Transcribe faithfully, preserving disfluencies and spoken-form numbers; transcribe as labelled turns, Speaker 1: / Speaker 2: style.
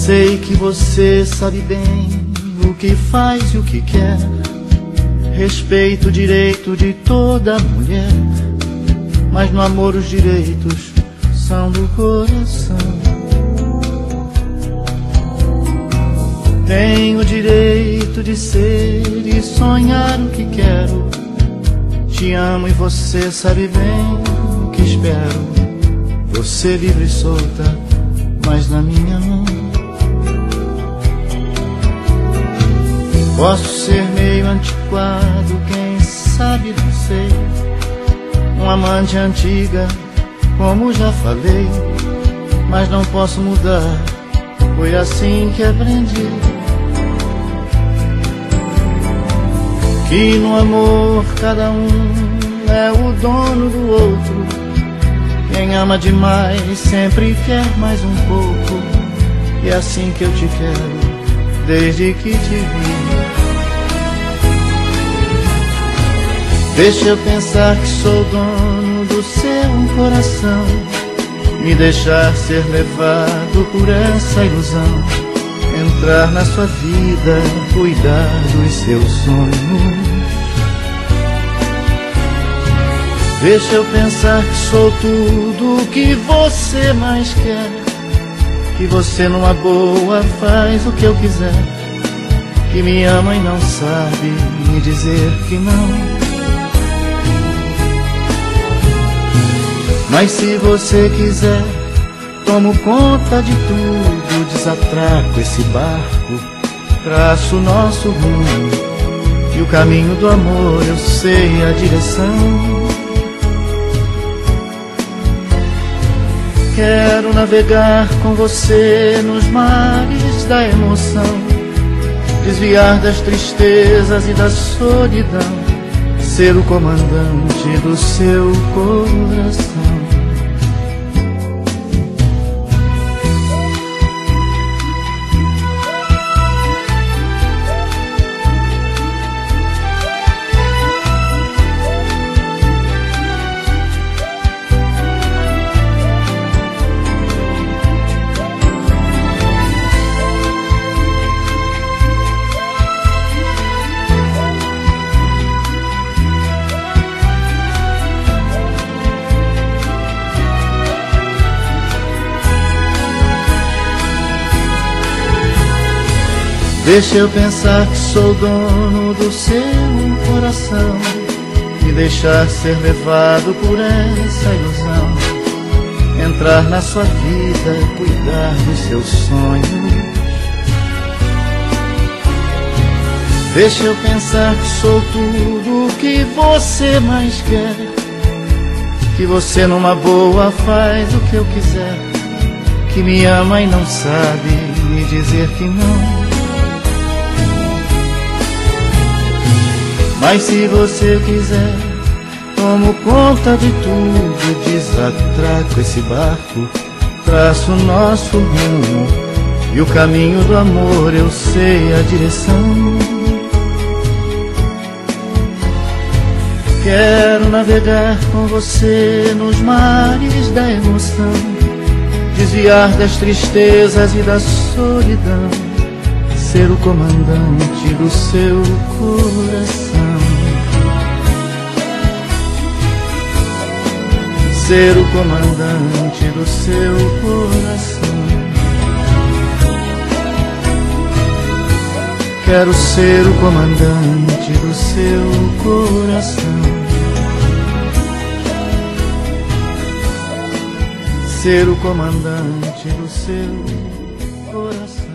Speaker 1: Sei que você sabe bem o que faz e o que quer. Respeito o direito de toda mulher, mas no amor os direitos são do coração. Tenho o direito de ser e sonhar o que quero. Te amo e você sabe bem o que espero. Você livre e solta, mas na minha mão. Posso ser meio antiquado, quem sabe não sei. Um amante antiga, como já falei, mas não posso mudar, foi assim que aprendi. Que no amor cada um é o dono do outro. Quem ama demais sempre quer mais um pouco. E é assim que eu te quero, desde que te vi. Deixa eu pensar que sou dono do seu coração, me deixar ser levado por essa ilusão, entrar na sua vida, cuidar dos seus sonhos. Deixa eu pensar que sou tudo o que você mais quer, que você numa boa faz o que eu quiser, que me ama e não sabe me dizer que não. Mas se você quiser, tomo conta de tudo, desatraco esse barco, traço o nosso rumo, e o caminho do amor eu sei a direção. Quero navegar com você nos mares da emoção, desviar das tristezas e da solidão, ser o comandante do seu coração. Deixa eu pensar que sou dono do seu coração, me deixar ser levado por essa ilusão, entrar na sua vida, cuidar dos seus sonhos. Deixa eu pensar que sou tudo o que você mais quer, que você numa boa faz o que eu quiser, que me ama e não sabe me dizer que não. Mas se você quiser, tomo conta de tudo, desatraco esse barco, traço o nosso rumo, e o caminho do amor eu sei a direção. Quero navegar com você nos mares da emoção, desviar das tristezas e da solidão, ser o comandante do seu coração. Ser o comandante do seu coração. Quero ser o comandante do seu coração. Ser o comandante do seu coração.